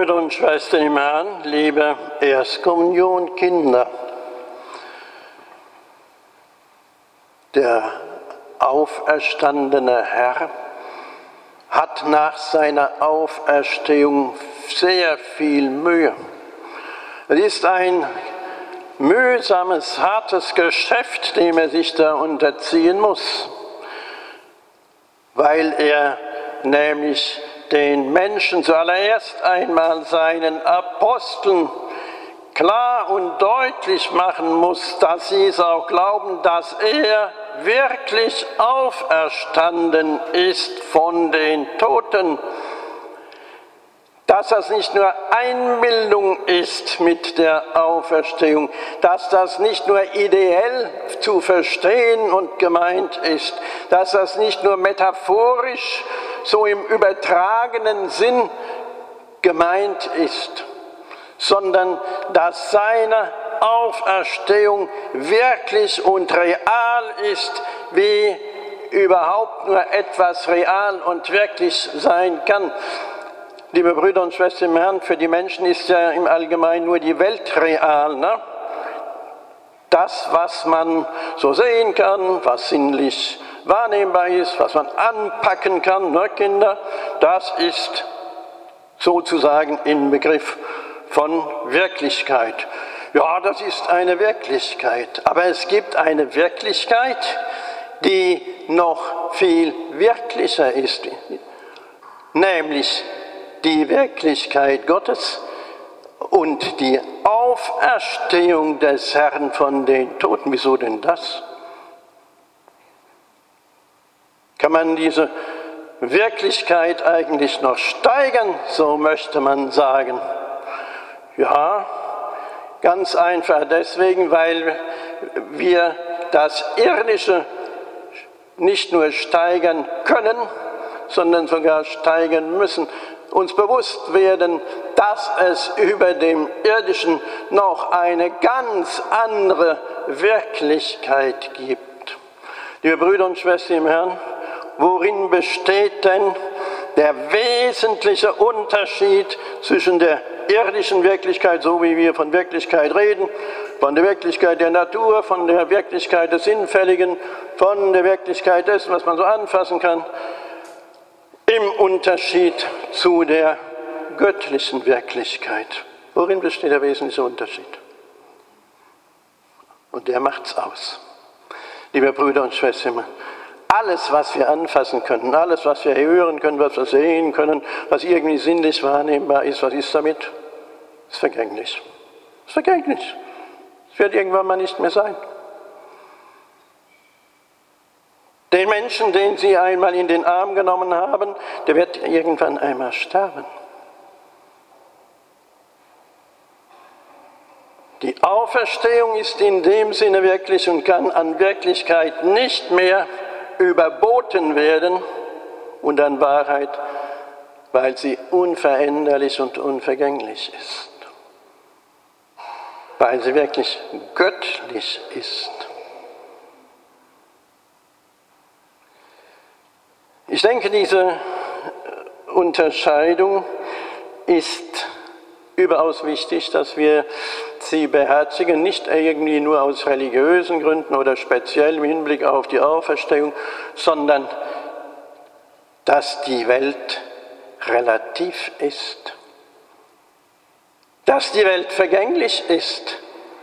Brüder und Schwestern im Herrn, liebe Erstkommunionkinder, der auferstandene Herr hat nach seiner Auferstehung sehr viel Mühe. Es ist ein mühsames, hartes Geschäft, dem er sich da unterziehen muss, weil er nämlich den Menschen zuallererst einmal seinen Aposteln klar und deutlich machen muss, dass sie es auch glauben, dass er wirklich auferstanden ist von den Toten. Dass das nicht nur Einbildung ist mit der Auferstehung, dass das nicht nur ideell zu verstehen und gemeint ist, dass das nicht nur metaphorisch so im übertragenen Sinn gemeint ist, sondern dass seine Auferstehung wirklich und real ist, wie überhaupt nur etwas real und wirklich sein kann. Liebe Brüder und Schwestern im Herrn, für die Menschen ist ja im Allgemeinen nur die Welt real, ne? Das, was man so sehen kann, was sinnlich wahrnehmbar ist, was man anpacken kann, ne, Kinder, das ist sozusagen im Begriff von Wirklichkeit. Ja, das ist eine Wirklichkeit, aber es gibt eine Wirklichkeit, die noch viel wirklicher ist, nämlich die Wirklichkeit Gottes und die Auferstehung des Herrn von den Toten. Wieso denn das? Kann man diese Wirklichkeit eigentlich noch steigern, so möchte man sagen? Ja, ganz einfach deswegen, weil wir das Irdische nicht nur steigern können, sondern sogar steigern müssen. Uns bewusst werden, dass es über dem Irdischen noch eine ganz andere Wirklichkeit gibt. Liebe Brüder und Schwestern im Herrn, worin besteht denn der wesentliche Unterschied zwischen der irdischen Wirklichkeit, so wie wir von Wirklichkeit reden, von der Wirklichkeit der Natur, von der Wirklichkeit des Sinnfälligen, von der Wirklichkeit dessen, was man so anfassen kann, im Unterschied zu der göttlichen Wirklichkeit? Worin besteht der wesentliche Unterschied? Und der macht's aus. Liebe Brüder und Schwestern, alles, was wir anfassen können, alles, was wir hören können, was wir sehen können, was irgendwie sinnlich wahrnehmbar ist, was ist damit? Ist vergänglich. Ist vergänglich. Es wird irgendwann mal nicht mehr sein. Den Menschen, den Sie einmal in den Arm genommen haben, der wird irgendwann einmal sterben. Die Auferstehung ist in dem Sinne wirklich und kann an Wirklichkeit nicht mehr überboten werden und an Wahrheit, weil sie unveränderlich und unvergänglich ist. Weil sie wirklich göttlich ist. Ich denke, diese Unterscheidung ist überaus wichtig, dass wir sie beherzigen, nicht irgendwie nur aus religiösen Gründen oder speziell im Hinblick auf die Auferstehung, sondern dass die Welt relativ ist, dass die Welt vergänglich ist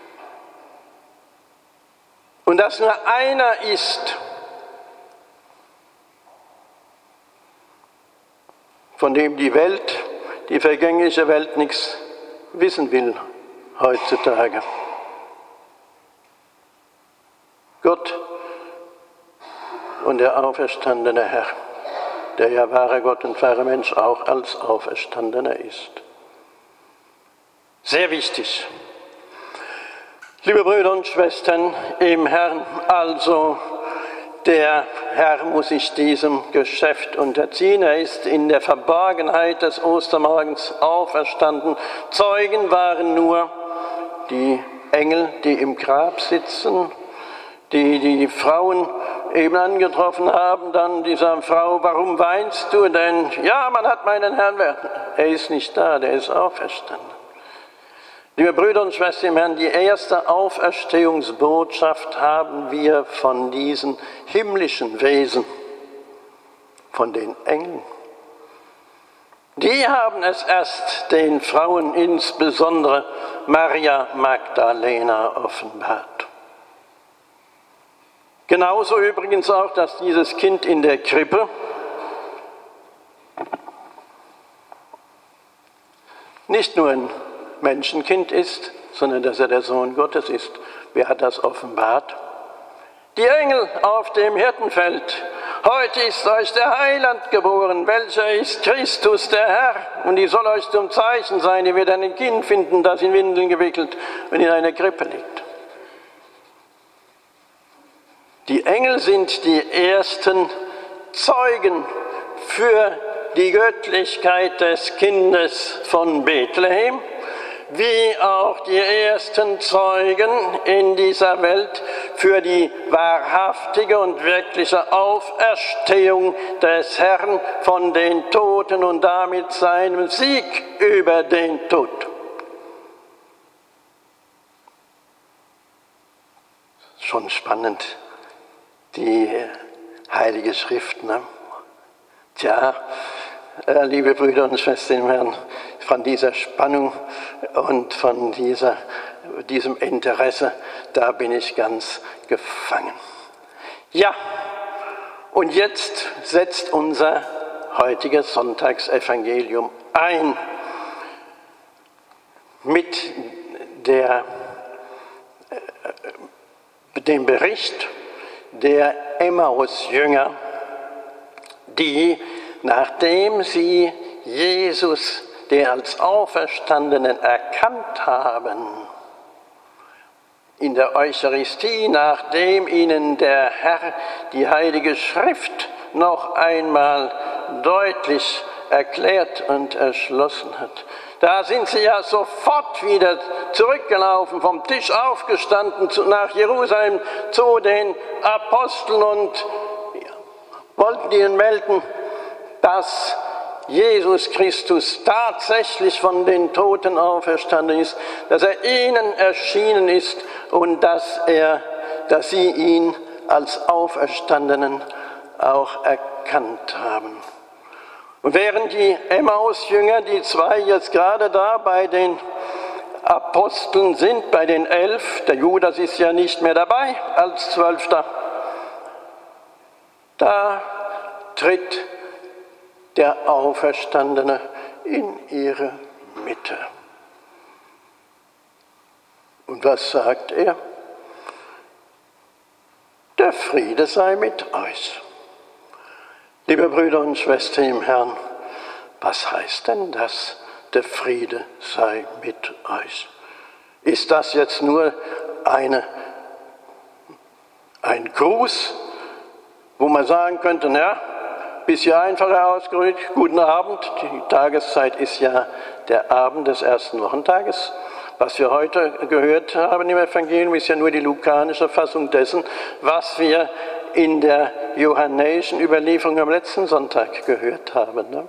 und dass nur einer ist, von dem die Welt, die vergängliche Welt, nichts wissen will heutzutage. Gott und der auferstandene Herr, der ja wahrer Gott und wahrer Mensch auch als Auferstandener ist. Sehr wichtig. Liebe Brüder und Schwestern im Herrn, also der Herr muss sich diesem Geschäft unterziehen. Er ist in der Verborgenheit des Ostermorgens auferstanden. Zeugen waren nur die Engel, die im Grab sitzen, die Frauen eben angetroffen haben, dann dieser Frau, warum weinst du denn? Ja, man hat meinen Herrn, er ist nicht da, der ist auferstanden. Liebe Brüder und Schwestern im Herrn, die erste Auferstehungsbotschaft haben wir von diesen himmlischen Wesen, von den Engeln. Die haben es erst den Frauen, insbesondere Maria Magdalena, offenbart. Genauso übrigens auch, dass dieses Kind in der Krippe nicht nur ein Menschenkind ist, sondern dass er der Sohn Gottes ist. Wer hat das offenbart? Die Engel auf dem Hirtenfeld. Heute ist euch der Heiland geboren, welcher ist Christus der Herr. Und die soll euch zum Zeichen sein, ihr werdet ein Kind finden, das in Windeln gewickelt und in einer Krippe liegt. Die Engel sind die ersten Zeugen für die Göttlichkeit des Kindes von Bethlehem, wie auch die ersten Zeugen in dieser Welt für die wahrhaftige und wirkliche Auferstehung des Herrn von den Toten und damit seinem Sieg über den Tod. Schon spannend, die Heilige Schrift, ne? Tja, liebe Brüder und Schwestern im Herrn, von dieser Spannung und von diesem Interesse, da bin ich ganz gefangen. Ja, und jetzt setzt unser heutiges Sonntagsevangelium ein mit dem Bericht der Emmaus-Jünger, die, nachdem sie Jesus, den als Auferstandenen, erkannt haben, in der Eucharistie, nachdem ihnen der Herr die Heilige Schrift noch einmal deutlich erklärt und erschlossen hat. Da sind sie ja sofort wieder zurückgelaufen, vom Tisch aufgestanden nach Jerusalem zu den Aposteln und wollten ihnen melden, dass Jesus Christus tatsächlich von den Toten auferstanden ist, dass er ihnen erschienen ist und dass sie ihn als Auferstandenen auch erkannt haben. Und während die Emmaus-Jünger, die zwei jetzt gerade da bei den Aposteln sind, bei den 11, der Judas ist ja nicht mehr dabei als 12. Da tritt der Auferstandene in ihre Mitte. Und was sagt er? Der Friede sei mit euch. Liebe Brüder und Schwestern im Herrn, was heißt denn das, der Friede sei mit euch? Ist das jetzt nur ein Gruß, wo man sagen könnte, na, bisschen einfacher ausgedrückt, guten Abend, die Tageszeit ist ja der Abend des ersten Wochentages. Was wir heute gehört haben im Evangelium, ist ja nur die lukanische Fassung dessen, was wir in der johannäischen Überlieferung am letzten Sonntag gehört haben. Ne?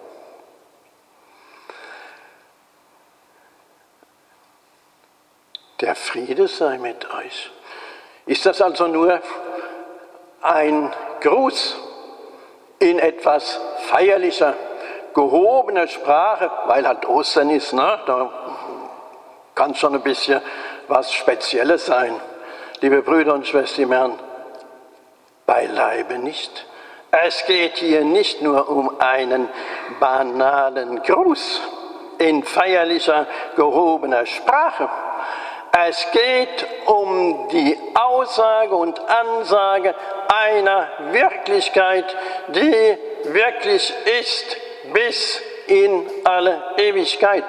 Der Friede sei mit euch. Ist das also nur ein Gruß in etwas feierlicher, gehobener Sprache, weil halt Ostern ist, ne? Da kann schon ein bisschen was Spezielles sein. Liebe Brüder und Schwestern im Herrn, beileibe nicht. Es geht hier nicht nur um einen banalen Gruß in feierlicher, gehobener Sprache. Es geht um die Aussage und Ansage einer Wirklichkeit, die wirklich ist bis in alle Ewigkeit.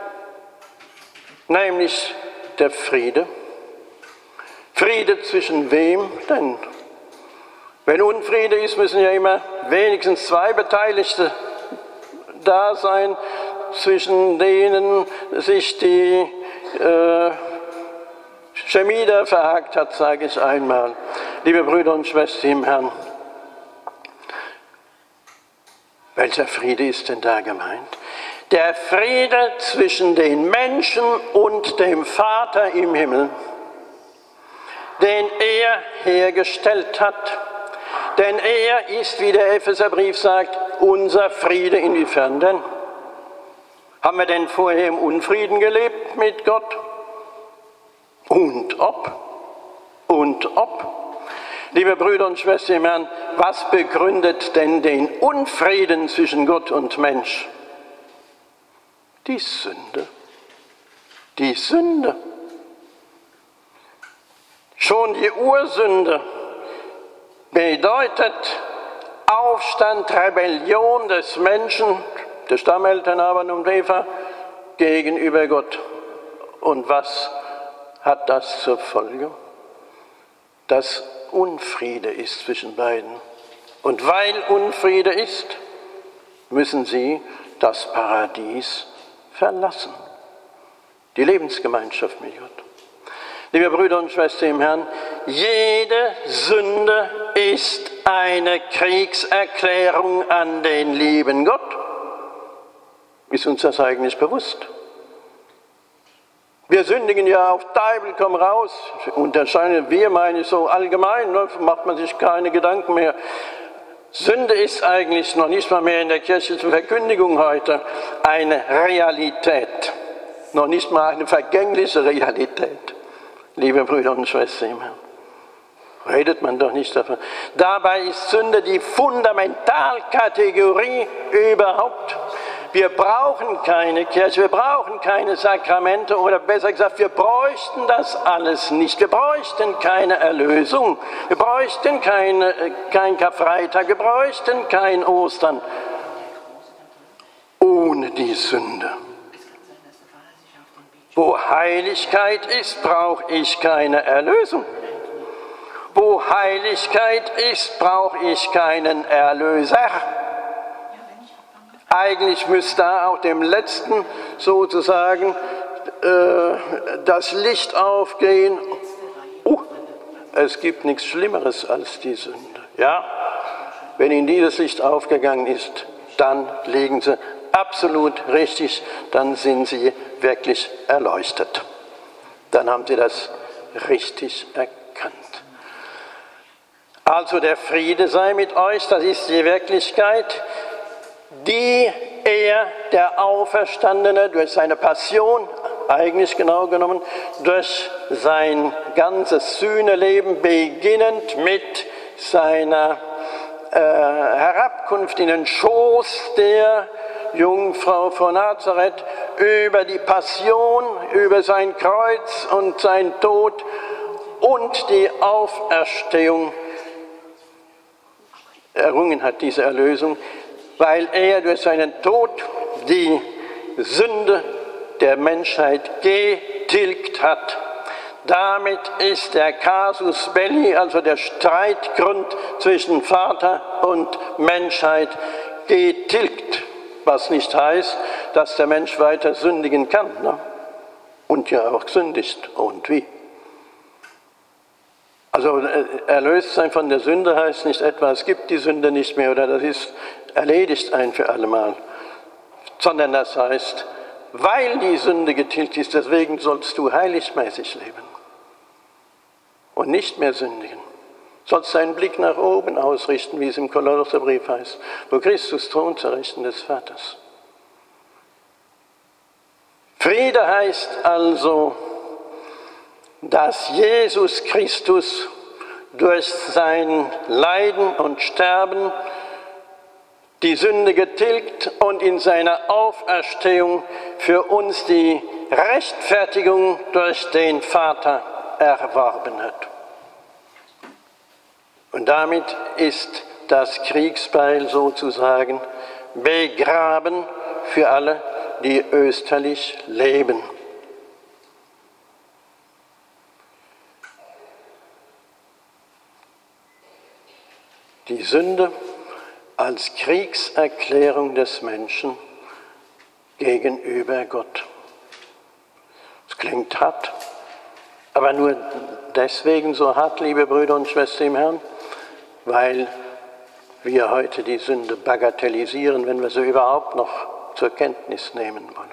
Nämlich der Friede. Friede zwischen wem denn? Wenn Unfriede ist, müssen ja immer wenigstens zwei Beteiligte da sein, zwischen denen sich die Chemie da verhakt hat, sage ich einmal. Liebe Brüder und Schwestern im Herrn, welcher Friede ist denn da gemeint? Der Friede zwischen den Menschen und dem Vater im Himmel, den er hergestellt hat. Denn er ist, wie der Epheserbrief sagt, unser Friede. Inwiefern denn? Haben wir denn vorher im Unfrieden gelebt mit Gott? Und ob? Und ob? Liebe Brüder und Schwestern im Herrn, was begründet denn den Unfrieden zwischen Gott und Mensch? Die Sünde. Die Sünde. Schon die Ursünde bedeutet Aufstand, Rebellion des Menschen, der Stammeltern Adam und Eva, gegenüber Gott. Und was hat das zur Folge? Dass Unfriede ist zwischen beiden. Und weil Unfriede ist, müssen sie das Paradies verlassen. Die Lebensgemeinschaft mit Gott. Liebe Brüder und Schwestern im Herrn, jede Sünde ist eine Kriegserklärung an den lieben Gott. Ist uns das eigentlich bewusst? Wir sündigen ja auf Teufel, komm raus. Unterscheiden wir, meine ich so allgemein, macht man sich keine Gedanken mehr. Sünde ist eigentlich noch nicht mal mehr in der kirchlichen Verkündigung heute eine Realität. Noch nicht mal eine vergängliche Realität. Liebe Brüder und Schwestern im Herrn, redet man doch nicht davon. Dabei ist Sünde die Fundamentalkategorie überhaupt. Wir brauchen keine Kirche, wir brauchen keine Sakramente oder besser gesagt, wir bräuchten das alles nicht. Wir bräuchten keine Erlösung, wir bräuchten kein Karfreitag, wir bräuchten kein Ostern ohne die Sünde. Wo Heiligkeit ist, brauche ich keine Erlösung. Wo Heiligkeit ist, brauche ich keinen Erlöser. Eigentlich müsste da auch dem Letzten sozusagen das Licht aufgehen. Es gibt nichts Schlimmeres als die Sünde. Ja? Wenn Ihnen dieses Licht aufgegangen ist, dann liegen Sie absolut richtig, dann sind Sie wirklich erleuchtet. Dann haben Sie das richtig erkannt. Also der Friede sei mit euch, das ist die Wirklichkeit, die er, der Auferstandene, durch seine Passion, eigentlich genau genommen, durch sein ganzes Sühneleben, beginnend mit seiner Herabkunft in den Schoß der Jungfrau von Nazareth, über die Passion, über sein Kreuz und sein Tod und die Auferstehung errungen hat, diese Erlösung, weil er durch seinen Tod die Sünde der Menschheit getilgt hat. Damit ist der Casus Belli, also der Streitgrund zwischen Vater und Menschheit, getilgt. Was nicht heißt, dass der Mensch weiter sündigen kann. Ne? Und ja auch sündigt. Und wie? Also erlöst sein von der Sünde heißt nicht etwa, es gibt die Sünde nicht mehr oder das ist erledigt ein für allemal. Sondern das heißt, weil die Sünde getilgt ist, deswegen sollst du heiligmäßig leben. Und nicht mehr sündigen. Sollst deinen Blick nach oben ausrichten, wie es im Kolosserbrief heißt, wo Christus thront zur Rechten des Vaters. Friede heißt also, dass Jesus Christus durch sein Leiden und Sterben die Sünde getilgt und in seiner Auferstehung für uns die Rechtfertigung durch den Vater erworben hat. Und damit ist das Kriegsbeil sozusagen begraben für alle, die österlich leben. Die Sünde als Kriegserklärung des Menschen gegenüber Gott. Es klingt hart, Aber nur deswegen so hart, liebe Brüder und Schwestern im Herrn, weil wir heute die Sünde bagatellisieren, wenn wir sie überhaupt noch zur Kenntnis nehmen wollen.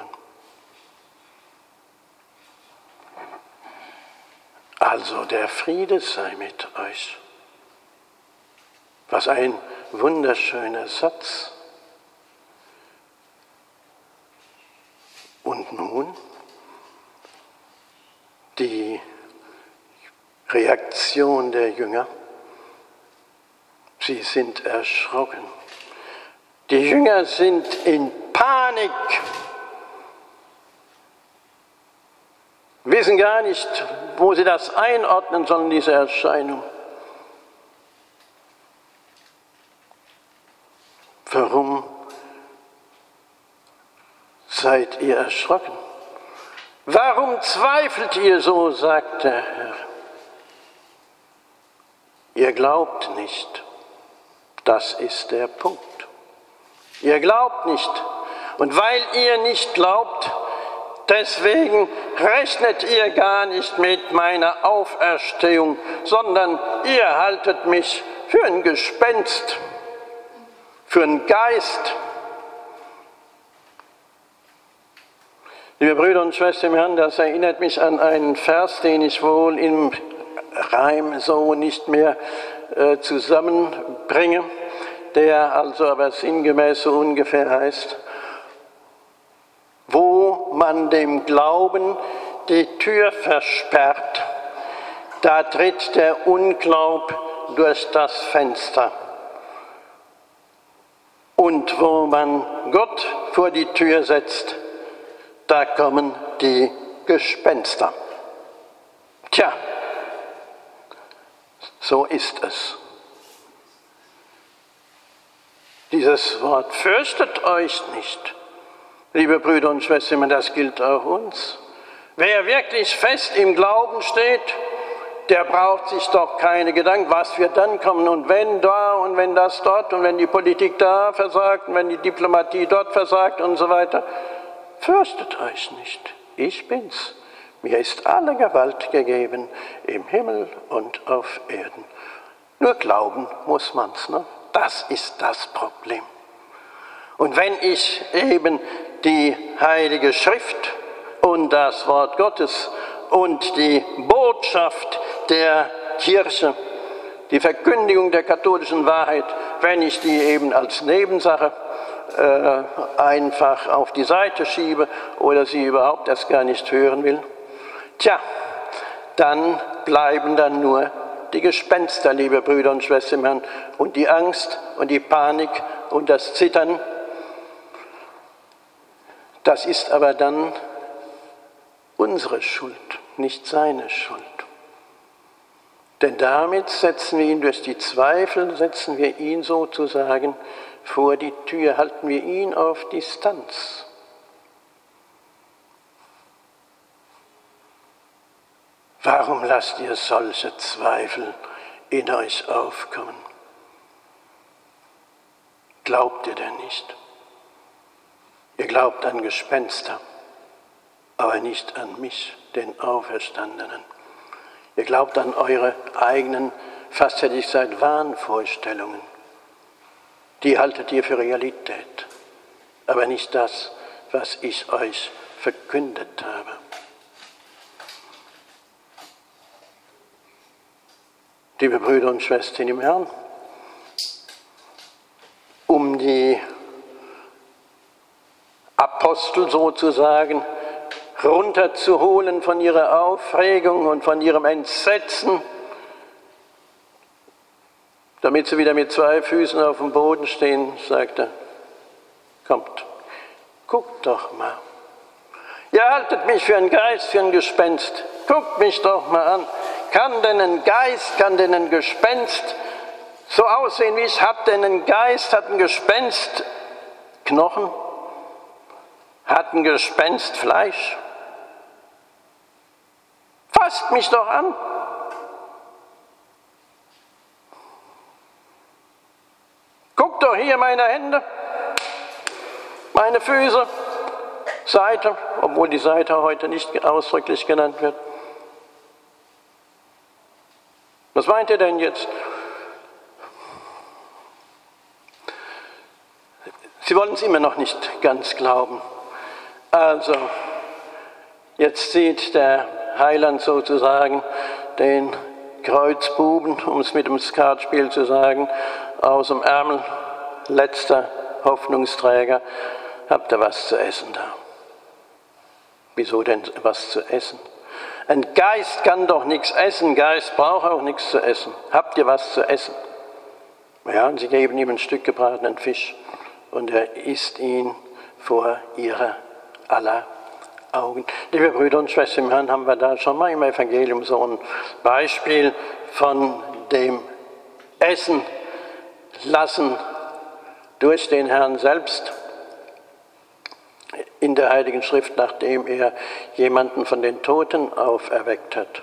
Also der Friede sei mit euch. Was ein wunderschöner Satz. Und nun die Reaktion der Jünger. Sie sind erschrocken. Die Jünger sind in Panik. Wissen gar nicht, wo sie das einordnen sollen, diese Erscheinung. Warum seid ihr erschrocken? Warum zweifelt ihr so, sagt der Herr. Ihr glaubt nicht. Das ist der Punkt. Ihr glaubt nicht. Und weil ihr nicht glaubt, deswegen rechnet ihr gar nicht mit meiner Auferstehung, sondern ihr haltet mich für ein Gespenst, für einen Geist. Liebe Brüder und Schwestern im Herrn, das erinnert mich an einen Vers, den ich wohl im Reim so nicht mehr zusammenbringe, der also aber sinngemäß so ungefähr heißt: Wo man dem Glauben die Tür versperrt, da tritt der Unglaub durch das Fenster. Und wo man Gott vor die Tür setzt, da kommen die Gespenster. Tja, so ist es. Dieses Wort, fürchtet euch nicht, liebe Brüder und Schwestern, das gilt auch uns. Wer wirklich fest im Glauben steht, der braucht sich doch keine Gedanken, was wird dann kommen und wenn da und wenn das dort und wenn die Politik da versagt und wenn die Diplomatie dort versagt und so weiter. Fürchtet euch nicht, ich bin's. Mir ist alle Gewalt gegeben im Himmel und auf Erden. Nur glauben muss man's, ne? Das ist das Problem. Und wenn ich eben die Heilige Schrift und das Wort Gottes und die Botschaft der Kirche, die Verkündigung der katholischen Wahrheit, wenn ich die eben als Nebensache einfach auf die Seite schiebe oder sie überhaupt erst gar nicht hören will, tja, dann bleiben dann nur die Gespenster, liebe Brüder und Schwestern im Herrn, und die Angst und die Panik und das Zittern. Das ist aber dann unsere Schuld, nicht seine Schuld. Denn damit setzen wir ihn durch die Zweifel, setzen wir ihn sozusagen vor die Tür, halten wir ihn auf Distanz. Warum lasst ihr solche Zweifel in euch aufkommen? Glaubt ihr denn nicht? Ihr glaubt an Gespenster, aber nicht an mich, den Auferstandenen. Ihr glaubt an eure eigenen, fast hätte ich gesagt, Wahnvorstellungen. Die haltet ihr für Realität, aber nicht das, was ich euch verkündet habe. Liebe Brüder und Schwestern im Herrn, um die Apostel sozusagen runterzuholen von ihrer Aufregung und von ihrem Entsetzen, damit sie wieder mit 2 Füßen auf dem Boden stehen, sagt er, kommt, guckt doch mal. Ihr haltet mich für einen Geist, für ein Gespenst. Guckt mich doch mal an. Kann denn ein Geist, kann denn ein Gespenst so aussehen wie ich? Hat denn ein Geist, hat ein Gespenst Knochen? Hat ein Gespenst Fleisch? Fasst mich doch an. Guckt doch hier meine Hände, meine Füße, Seite, obwohl die Seite heute nicht ausdrücklich genannt wird. Was meint ihr denn jetzt? Sie wollen es immer noch nicht ganz glauben. Also, jetzt zieht der Heiland sozusagen den Kreuzbuben, um es mit dem Skatspiel zu sagen, aus dem Ärmel, letzter Hoffnungsträger. Habt ihr was zu essen da? Wieso denn was zu essen? Ein Geist kann doch nichts essen, ein Geist braucht auch nichts zu essen. Habt ihr was zu essen? Ja, und sie geben ihm ein Stück gebratenen Fisch und er isst ihn vor ihrer aller Augen. Liebe Brüder und Schwestern im Herrn, haben wir da schon mal im Evangelium so ein Beispiel von dem Essen lassen durch den Herrn selbst in der Heiligen Schrift, nachdem er jemanden von den Toten auferweckt hat.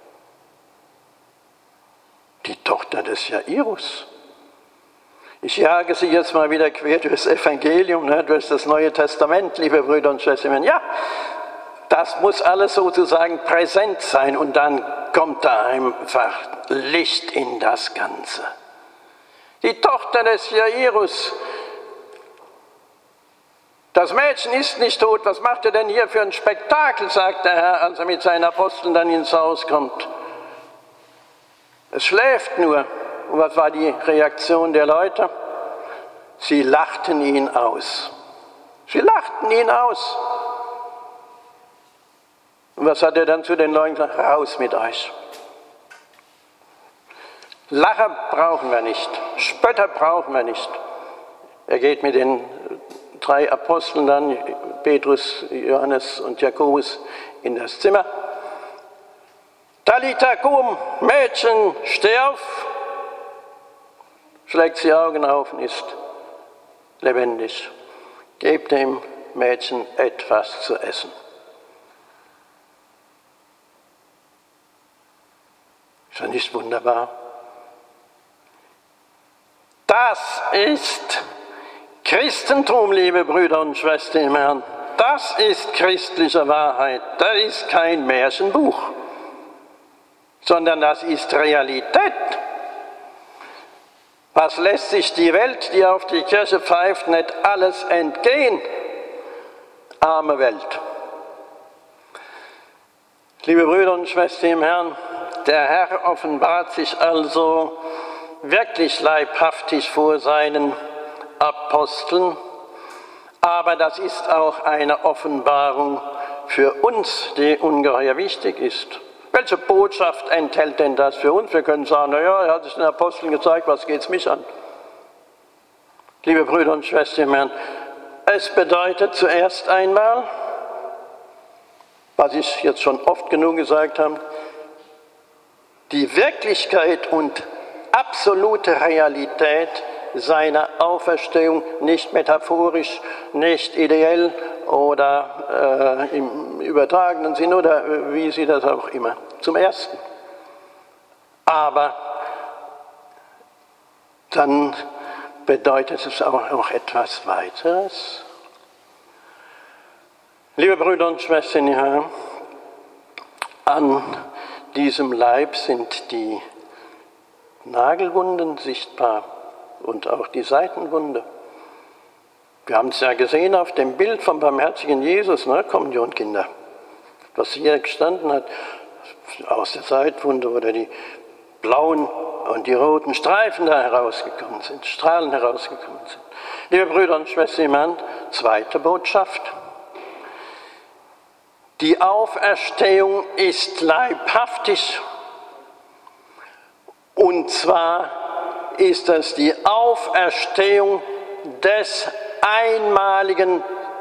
Die Tochter des Jairus. Ich jage sie jetzt mal wieder quer durchs Evangelium, durch das Neue Testament, liebe Brüder und Schwestern. Ja, das muss alles sozusagen präsent sein und dann kommt da einfach Licht in das Ganze. Die Tochter des Jairus. Das Mädchen ist nicht tot, was macht er denn hier für ein Spektakel, sagt der Herr, als er mit seinen Aposteln dann ins Haus kommt. Es schläft nur. Und was war die Reaktion der Leute? Sie lachten ihn aus. Sie lachten ihn aus. Und was hat er dann zu den Leuten gesagt? Raus mit euch. Lacher brauchen wir nicht, Spötter brauchen wir nicht. Er geht mit den 3 Aposteln dann, Petrus, Johannes und Jakobus, in das Zimmer. Talita kum, Mädchen, steh auf. Schlägt sie Augen auf und ist lebendig. Gebt dem Mädchen etwas zu essen. Ist das nicht wunderbar? Das ist Christentum, liebe Brüder und Schwestern im Herrn. Das ist christliche Wahrheit. Das ist kein Märchenbuch, sondern das ist Realität. Was lässt sich die Welt, die auf die Kirche pfeift, nicht alles entgehen? Arme Welt. Liebe Brüder und Schwestern im Herrn, der Herr offenbart sich also wirklich leibhaftig vor seinen Aposteln, aber das ist auch eine Offenbarung für uns, die ungeheuer wichtig ist. Welche Botschaft enthält denn das für uns? Wir können sagen, naja, er hat es den Aposteln gezeigt, was geht es mich an? Liebe Brüder und Schwestern im Herrn, es bedeutet zuerst einmal, was ich jetzt schon oft genug gesagt habe, die Wirklichkeit und absolute Realität seiner Auferstehung, nicht metaphorisch, nicht ideell oder im übertragenen Sinn oder wie Sie das auch immer. Zum Ersten. Aber dann bedeutet es auch noch etwas weiteres. Liebe Brüder und Schwestern, ja, an diesem Leib sind die Nagelwunden sichtbar und auch die Seitenwunde. Wir haben es ja gesehen auf dem Bild vom barmherzigen Jesus, Kommunionkinder, was hier gestanden hat, aus der Seitenwunde, wo die blauen und die roten Streifen da herausgekommen sind, Strahlen herausgekommen sind. Liebe Brüder und Schwestern im Herrn, zweite Botschaft. Die Auferstehung ist leibhaftig. Und zwar ist es die Auferstehung des einmaligen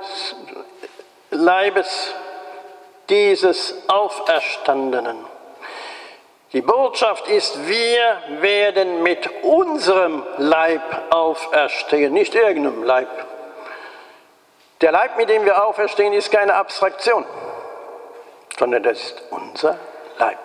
Leibes dieses Auferstandenen. Die Botschaft ist, wir werden mit unserem Leib auferstehen, nicht irgendeinem Leib. Der Leib, mit dem wir auferstehen, ist keine Abstraktion, sondern das ist unser Leib.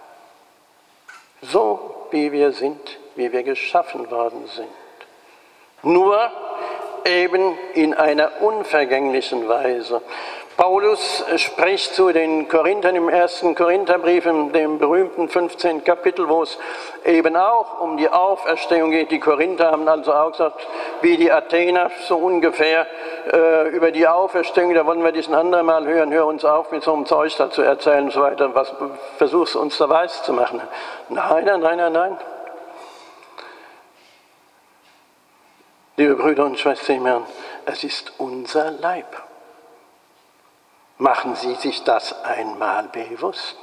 So wie wir sind, wie wir geschaffen worden sind. Nur eben in einer unvergänglichen Weise. Paulus spricht zu den Korinthern im 1. Korintherbrief, in dem berühmten 15. Kapitel, wo es eben auch um die Auferstehung geht. Die Korinther haben also auch gesagt, wie die Athener so ungefähr über die Auferstehung, da wollen wir diesen anderen mal hören, hör uns auf mit so einem Zeug da zu erzählen und so weiter, was versuchst du uns da weiß zu machen? Nein. Liebe Brüder und Schwestern im Herrn, es ist unser Leib. Machen Sie sich das einmal bewusst.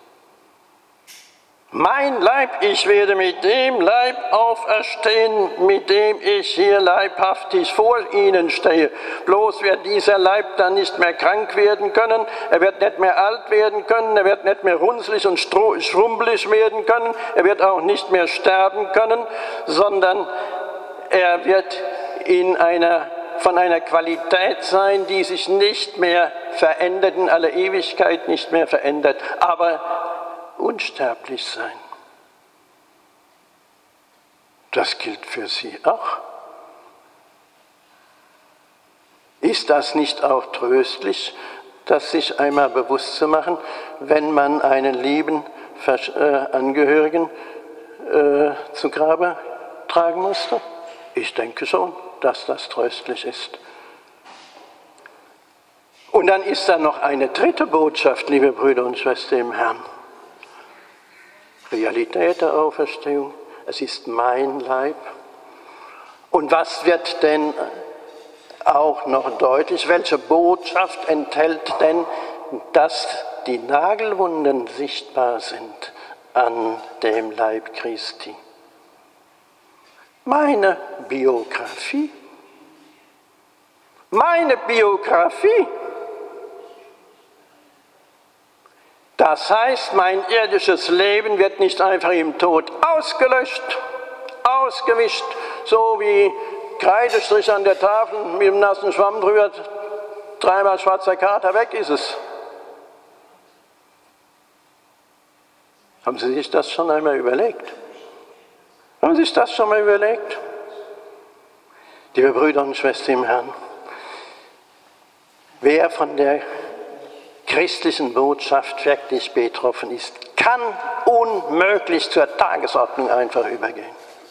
Mein Leib, ich werde mit dem Leib auferstehen, mit dem ich hier leibhaftig vor Ihnen stehe. Bloß wird dieser Leib dann nicht mehr krank werden können, er wird nicht mehr alt werden können, er wird nicht mehr runzlig und schrumpelig werden können, er wird auch nicht mehr sterben können, sondern er wird von einer Qualität sein, die sich nicht mehr verändert, in aller Ewigkeit nicht mehr verändert, aber unsterblich sein. Das gilt für Sie auch. Ist das nicht auch tröstlich, das sich einmal bewusst zu machen, wenn man einen lieben Angehörigen zu Grabe tragen musste? Ich denke schon, dass das tröstlich ist. Und dann ist da noch eine dritte Botschaft, liebe Brüder und Schwestern im Herrn. Realität der Auferstehung, es ist mein Leib. Und was wird denn auch noch deutlich, welche Botschaft enthält denn, dass die Nagelwunden sichtbar sind an dem Leib Christi? Meine Biografie. Das heißt, mein irdisches Leben wird nicht einfach im Tod ausgelöscht, ausgewischt, so wie Kreidestrich an der Tafel mit dem nassen Schwamm drüber, dreimal schwarzer Kater, weg ist es. Haben Sie sich das schon einmal überlegt? Liebe Brüder und Schwestern im Herrn, wer von der christlichen Botschaft wirklich betroffen ist, kann unmöglich zur Tagesordnung einfach übergehen.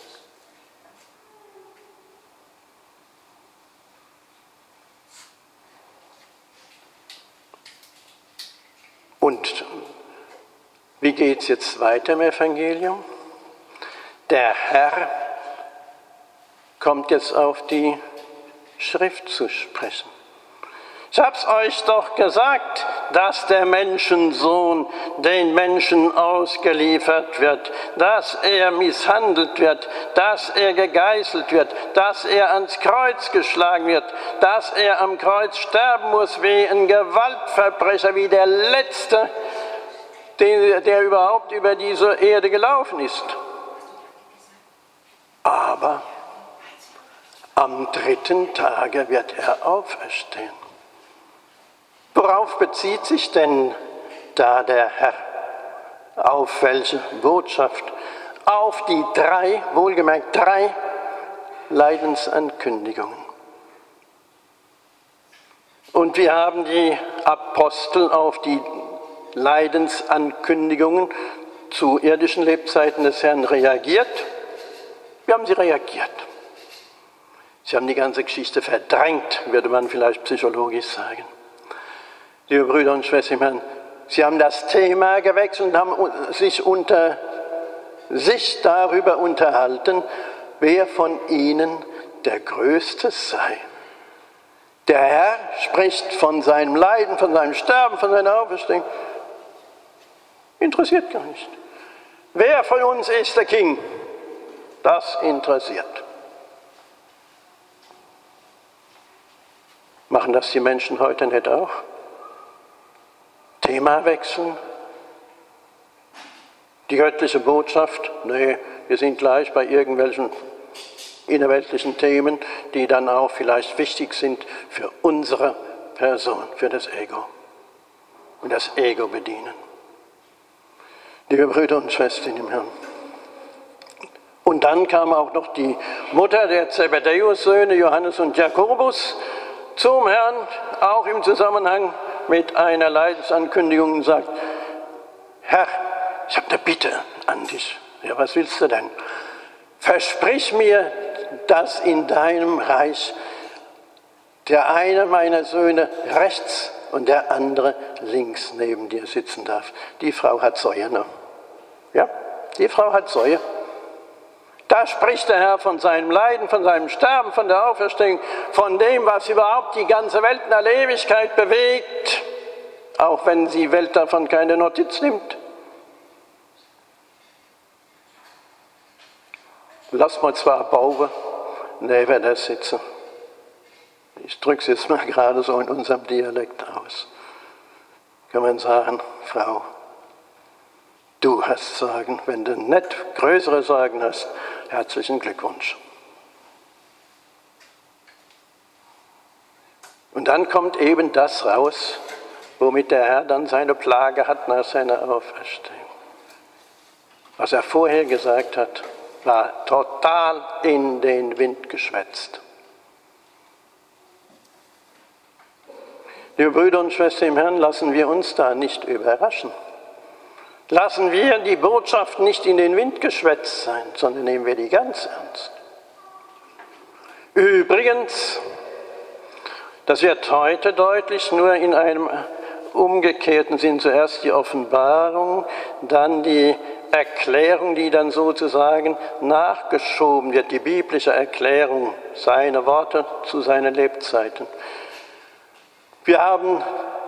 Und wie geht es jetzt weiter im Evangelium? Der Herr kommt jetzt auf die Schrift zu sprechen. Ich habe es euch doch gesagt, dass der Menschensohn den Menschen ausgeliefert wird, dass er misshandelt wird, dass er gegeißelt wird, dass er ans Kreuz geschlagen wird, dass er am Kreuz sterben muss wie ein Gewaltverbrecher, wie der Letzte, der überhaupt über diese Erde gelaufen ist. Aber am 3. Tage wird er auferstehen. Worauf bezieht sich denn da der Herr? Auf welche Botschaft? Auf die wohlgemerkt drei Leidensankündigungen. Und wir haben die Apostel auf die Leidensankündigungen zu irdischen Lebzeiten des Herrn reagiert. Wie haben sie reagiert? Sie haben die ganze Geschichte verdrängt, würde man vielleicht psychologisch sagen. Liebe Brüder und Schwestern im Herrn, sie haben das Thema gewechselt und haben sich unter sich darüber unterhalten, wer von ihnen der Größte sei. Der Herr spricht von seinem Leiden, von seinem Sterben, von seiner Auferstehung. Interessiert gar nicht. Wer von uns ist der King? Das interessiert. Machen das die Menschen heute nicht auch? Thema wechseln? Die göttliche Botschaft? Nee, wir sind gleich bei irgendwelchen innerweltlichen Themen, die dann auch vielleicht wichtig sind für unsere Person, für das Ego. Und das Ego bedienen. Liebe Brüder und Schwestern im Herrn. Und dann kam auch noch die Mutter der Zebedäus-Söhne, Johannes und Jakobus, zum Herrn, auch im Zusammenhang mit einer Leidensankündigung und sagt, Herr, ich habe eine Bitte an dich. Ja, was willst du denn? Versprich mir, dass in deinem Reich der eine meiner Söhne rechts und der andere links neben dir sitzen darf. Die Frau hat Säue, ne? Ja, die Frau hat Säue. Da spricht der Herr von seinem Leiden, von seinem Sterben, von der Auferstehung, von dem, was überhaupt die ganze Welt in der Ewigkeit bewegt, auch wenn die Welt davon keine Notiz nimmt. Lass mal zwar Baue neben der sitzen. Ich drücke es jetzt mal gerade so in unserem Dialekt aus. Kann man sagen, Frau, du hast Sorgen, wenn du nicht größere Sorgen hast, herzlichen Glückwunsch. Und dann kommt eben das raus, womit der Herr dann seine Plage hat nach seiner Auferstehung. Was er vorher gesagt hat, war total in den Wind geschwätzt. Liebe Brüder und Schwestern im Herrn, lassen wir uns da nicht überraschen. Lassen wir die Botschaft nicht in den Wind geschwätzt sein, sondern nehmen wir die ganz ernst. Übrigens, das wird heute deutlich, nur in einem umgekehrten Sinn. Zuerst die Offenbarung, dann die Erklärung, die dann sozusagen nachgeschoben wird, die biblische Erklärung, seine Worte zu seinen Lebzeiten. Wir haben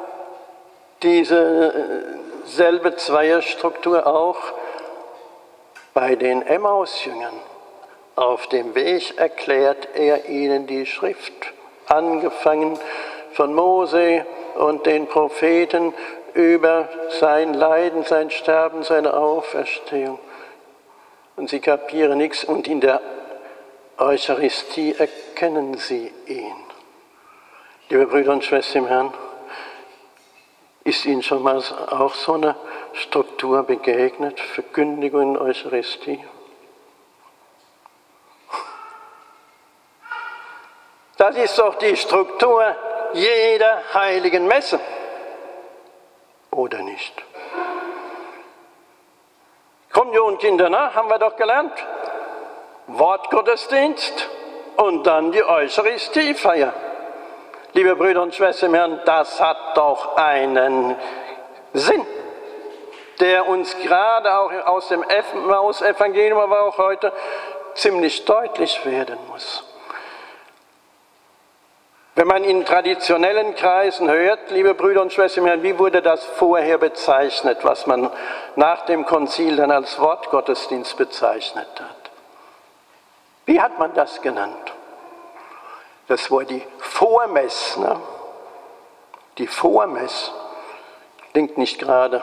diese selbe Zweierstruktur auch bei den Emmaus-Jüngern. Auf dem Weg erklärt er ihnen die Schrift, angefangen von Mose und den Propheten über sein Leiden, sein Sterben, seine Auferstehung. Und sie kapieren nichts und in der Eucharistie erkennen sie ihn. Liebe Brüder und Schwestern im Herrn, ist Ihnen schon mal auch so eine Struktur begegnet, Verkündigung in Eucharistie? Das ist doch die Struktur jeder heiligen Messe, oder nicht? Kommunion, Kinder, ne? Haben wir doch gelernt. Wortgottesdienst und dann die Eucharistiefeier. Liebe Brüder und Schwestern im Herrn, das hat doch einen Sinn, der uns gerade auch aus dem Emmaus-Evangelium, aber auch heute ziemlich deutlich werden muss. Wenn man in traditionellen Kreisen hört, liebe Brüder und Schwestern im Herrn, wie wurde das vorher bezeichnet, was man nach dem Konzil dann als Wortgottesdienst bezeichnet hat? Wie hat man das genannt? Das war die Vormess. Ne? Die Vormess klingt nicht gerade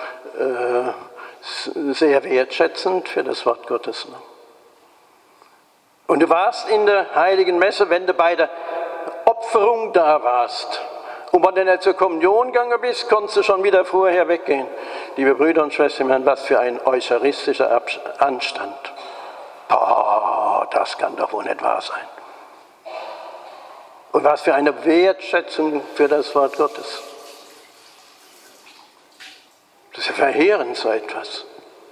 sehr wertschätzend für das Wort Gottes. Ne? Und du warst in der Heiligen Messe, wenn du bei der Opferung da warst. Und wenn du nicht zur Kommunion gegangen bist, konntest du schon wieder vorher weggehen. Liebe Brüder und Schwestern, was für ein eucharistischer Anstand. Boah, das kann doch wohl nicht wahr sein. Und was für eine Wertschätzung für das Wort Gottes. Das ist ja verheerend, so etwas.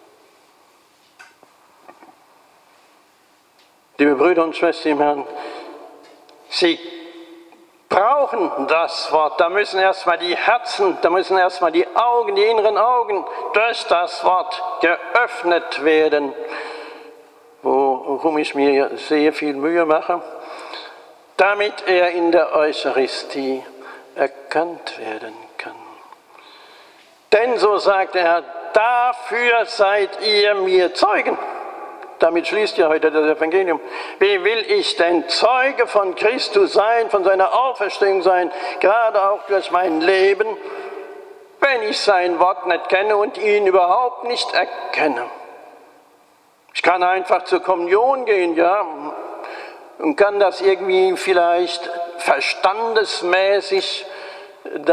Liebe Brüder und Schwestern im Herrn, Sie brauchen das Wort. Da müssen erstmal die Herzen, da müssen erstmal die Augen, die inneren Augen durch das Wort geöffnet werden, worum ich mir sehr viel Mühe mache, damit er in der Eucharistie erkannt werden kann. Denn, so sagt er, dafür seid ihr mir Zeugen. Damit schließt ja heute das Evangelium. Wie will ich denn Zeuge von Christus sein, von seiner Auferstehung sein, gerade auch durch mein Leben, wenn ich sein Wort nicht kenne und ihn überhaupt nicht erkenne? Ich kann einfach zur Kommunion gehen, ja, und kann das irgendwie vielleicht verstandesmäßig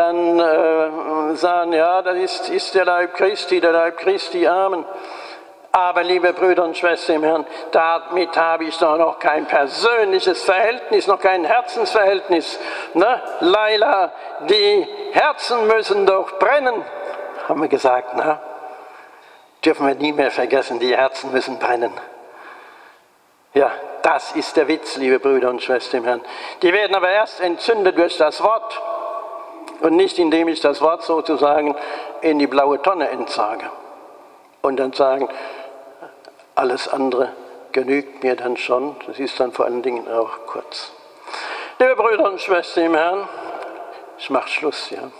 dann sagen, ja, das ist der Leib Christi, Amen. Aber, liebe Brüder und Schwestern im Herrn, damit habe ich doch noch kein persönliches Verhältnis, noch kein Herzensverhältnis. Ne? Laila, die Herzen müssen doch brennen, haben wir gesagt. Ne? Dürfen wir nie mehr vergessen, die Herzen müssen brennen. Ja, das ist der Witz, liebe Brüder und Schwestern im Herrn. Die werden aber erst entzündet durch das Wort und nicht, indem ich das Wort sozusagen in die blaue Tonne entsage und dann sagen, alles andere genügt mir dann schon. Das ist dann vor allen Dingen auch kurz. Liebe Brüder und Schwestern im Herrn, ich mache Schluss, ja.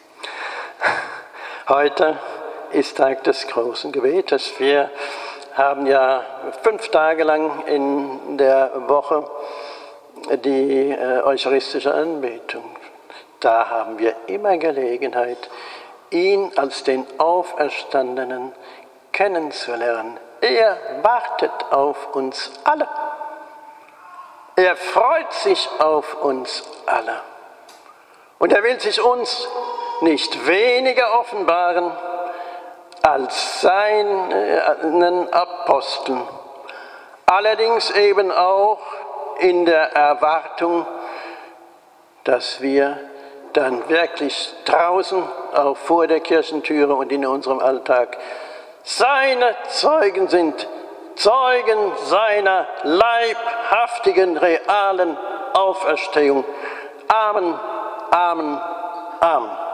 Heute ist Tag des großen Gebetes. Wir haben ja 5 Tage lang in der Woche die eucharistische Anbetung. Da haben wir immer Gelegenheit, ihn als den Auferstandenen kennenzulernen. Er wartet auf uns alle. Er freut sich auf uns alle. Und er will sich uns nicht weniger offenbaren als seinen Aposteln. Allerdings eben auch in der Erwartung, dass wir dann wirklich draußen, auch vor der Kirchentüre und in unserem Alltag, seine Zeugen sind, Zeugen seiner leibhaftigen, realen Auferstehung. Amen, Amen, Amen.